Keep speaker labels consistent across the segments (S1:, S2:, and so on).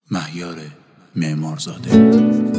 S1: مهیار معمارزاده.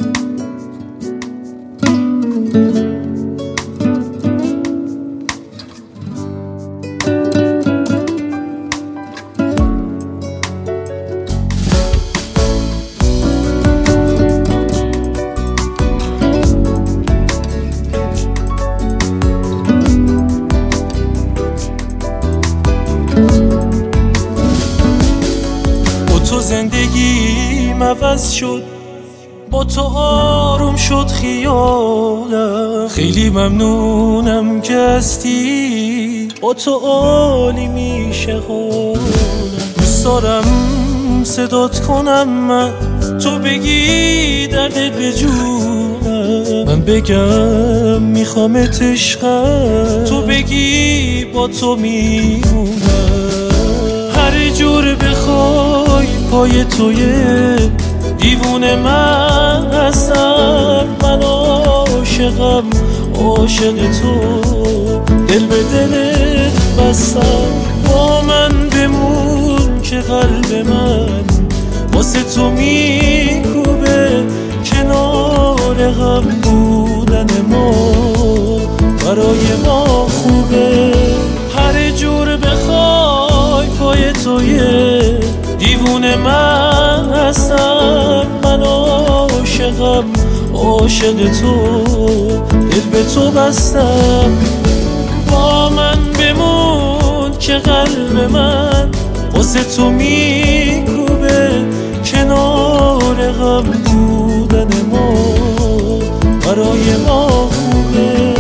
S2: تو زندگیم عوض شد، با تو آروم شد خیالم. خیلی ممنونم که هستی، با تو عالی میشه حالم. دوست دارم صدات کنم من، تو بگی درد به جونم. من بگم میخوامت عشقم، تو بگی با تو میمونم. هر جور بخوای پای تویه، دیوونه من هستم. من عاشقم، عاشق تو، دل به دلت بستم. با من بمون که قلب من واسه تو میکوبه. کنار غم بودن ما برای ما خوبه. هر جور بخوای پای تویه، دیوونه من هستم. من عاشقم، عاشق تو، دل به تو بستم. با من بمون که قلب من واسه تو میکوبه. کنار غم بودن ما برای ما خوبه.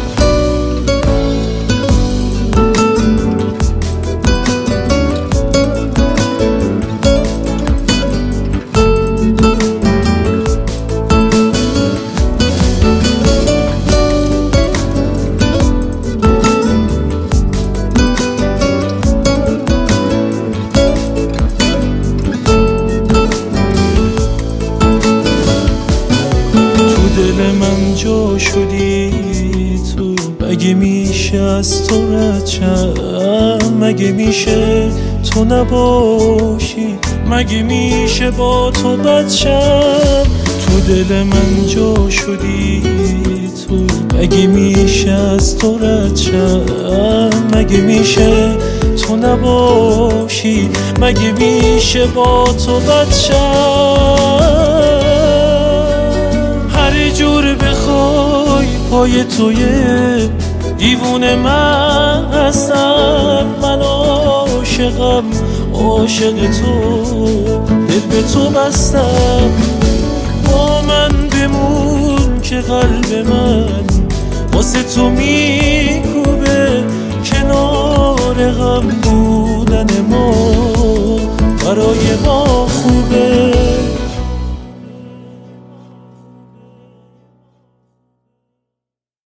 S2: دل من جا شدی تو، مگه میشه از تو رد شم؟ مگه میشه تو نباشی؟ مگه میشه با تو بد شم؟ تو دل من جا شدی تو، مگه میشه از تو رد شم؟ مگه میشه تو نباشی؟ مگه میشه با تو بد شم؟ هر جور بخوای پای تویه، دیوونه من هستم. من عاشقم، عاشق تو، دل به تو بستم. با من بمون که قلب من واسه تو میکوبه. کنار غم بودن ما برای